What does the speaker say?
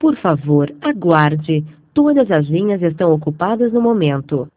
Por favor, aguarde. Todas as linhas estão ocupadas no momento.